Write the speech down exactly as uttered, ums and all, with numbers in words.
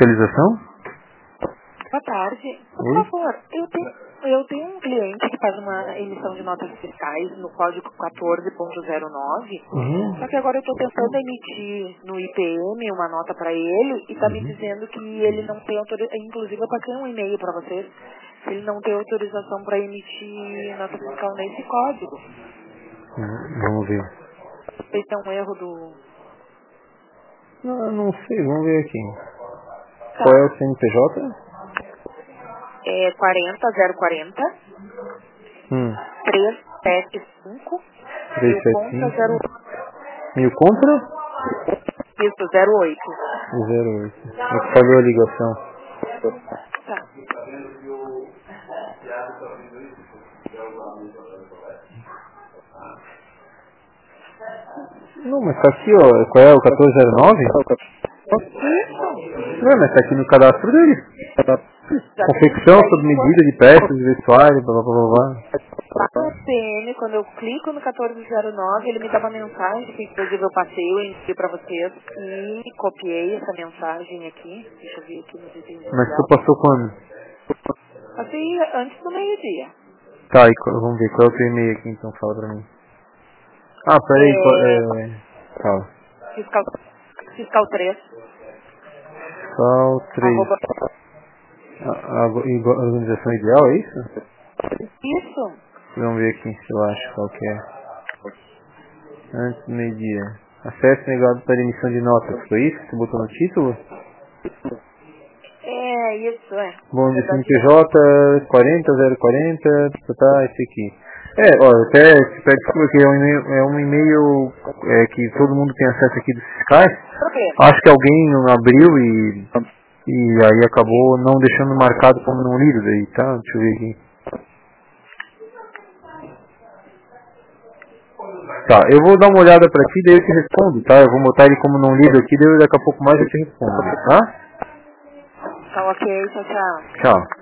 fiscalização? Boa tarde. Por Oi? favor, eu tenho, eu tenho um cliente que faz uma emissão de notas fiscais no código quatorze ponto zero nove, Uhum. só que agora eu estou tentando emitir no I P M uma nota para ele e está me Uhum. dizendo que ele não tem autorização, inclusive eu passei um e-mail para vocês, que ele não tem autorização para emitir nota fiscal nesse código. Uhum. Vamos ver. Esse é um erro do... Não, não sei, vamos ver aqui. Tá. Qual é o C N P J? É quarenta zero quarenta Hum. trezentos e setenta e cinco e o conta trezentos e setenta e zero cinco. E o contra? isso, zero oito. zero oito. É que falhou a ligação. Tá. Não, mas tá aqui, ó. Qual é o quatorze zero nove? Isso. Não, mas tá aqui no cadastro dele. Confecção sob medida de peças, vestuário, blá blá blá blá. Lá no P M, quando eu clico no quatorze zero nove, ele me dá uma mensagem, que inclusive eu passei, eu enviei pra vocês, e copiei essa mensagem aqui. Deixa eu ver aqui nos itens Mas tu inicial. passou quando? Passei antes do meio-dia. Tá, e qual- vamos ver qual é o teu e-mail aqui então, fala pra mim. Ah, peraí, qual- É, é... Fala. fiscal, fiscal três, Sal três. arroba... A, a, a organização ideal, é isso? Isso. Vamos ver aqui se eu acho qual que é. Antes do meio-dia. Acesso negado para emissão de notas. Foi isso que você botou no título? É, isso, é. Bom, Na de verdade, C N P J quarenta zero quarenta, tá, tá, esse aqui. É, ó, até te peço desculpa que é um e-mail, é um e-mail é, que todo mundo tem acesso aqui dos fiscais. problema. Acho que alguém não abriu e, e aí acabou não deixando marcado como não lido daí, tá? Deixa eu ver aqui. Tá, eu vou dar uma olhada pra ti, daí eu te respondo, tá? Eu vou botar ele como não lido aqui, daí daqui a pouco mais eu te respondo, tá? Tá ok, tchau, tchau. Tchau.